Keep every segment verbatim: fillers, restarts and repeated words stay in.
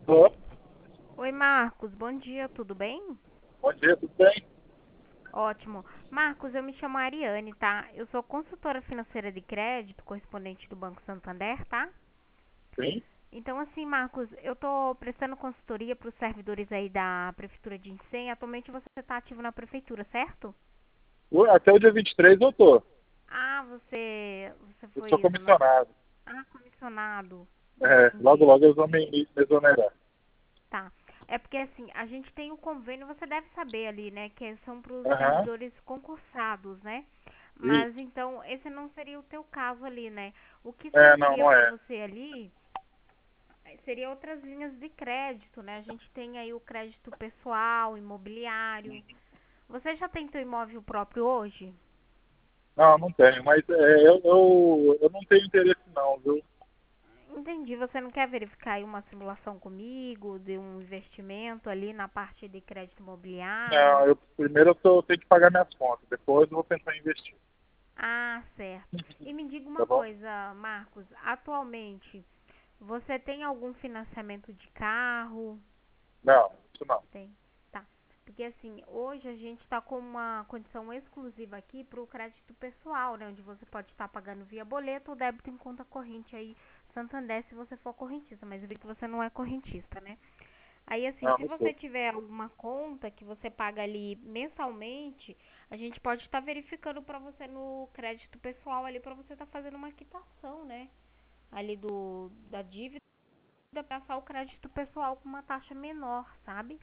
Tô. Oi, Marcos, bom dia, tudo bem? Bom dia, tudo bem? Ótimo. Marcos, eu me chamo Ariane, tá? Eu sou consultora financeira de crédito, correspondente do Banco Santander, tá? Sim. Então, assim, Marcos, eu tô prestando consultoria para os servidores aí da Prefeitura de Incém. Atualmente você está ativo na Prefeitura, certo? O- Até o dia vinte e três eu tô. Ah, você, você Eu sou foi exonerado. comissionado. Ah, comissionado. É, logo, Entendi. logo eles vão me, me exonerar. Tá. É porque assim, a gente tem o convênio, você deve saber ali, né? Que são para os Aham. servidores concursados, né? Mas Isso. então, esse não seria o teu caso ali, né? O que É, não, serviria não para é. você ali eh, seria outras linhas de crédito, né? A gente tem aí o crédito pessoal, imobiliário. Você já tem teu imóvel próprio hoje? Não, não tenho. Mas é, eu, eu, eu não tenho interesse não, viu? Entendi. Você não quer verificar aí uma simulação comigo de um investimento ali na parte de crédito imobiliário? Não, eu, primeiro eu tô, tenho que pagar minhas contas. Depois eu vou pensar em investir. Ah, certo. E me diga Tá uma bom? coisa, Marcos, atualmente você tem algum financiamento de carro? Não, isso não. Tem. Tá. Porque assim, hoje a gente está com uma condição exclusiva aqui para o crédito pessoal, né? Onde você pode estar pagando via boleto ou débito em conta corrente aí, Santander, se você for correntista. Mas eu vi que você não é correntista, né? Aí assim, Não, se não você sou. tiver alguma conta que você paga ali mensalmente, a gente pode estar verificando para você no crédito pessoal ali para você estar fazendo uma quitação, né? Ali do da dívida, passar o crédito pessoal com uma taxa menor, sabe?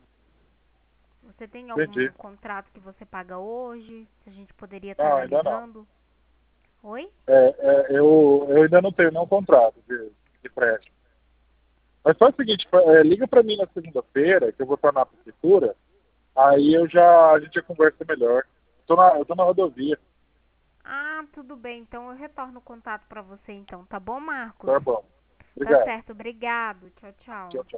Você tem Entendi. algum contrato que você paga hoje? Se a gente poderia estar Não, ainda não. analisando? Oi? É, é, eu, eu ainda não tenho nenhum contrato de, de empréstimo. Mas faz o seguinte, fa- é, liga para mim na segunda-feira, que eu vou estar na prefeitura. Aí eu já, a gente já conversa melhor. Tô na, eu tô na rodovia. Ah, tudo bem. Então eu retorno o contato para você então, tá bom, Marcos? Tá bom. Tá Obrigado. certo, obrigado. Tchau, Tchau, tchau. tchau.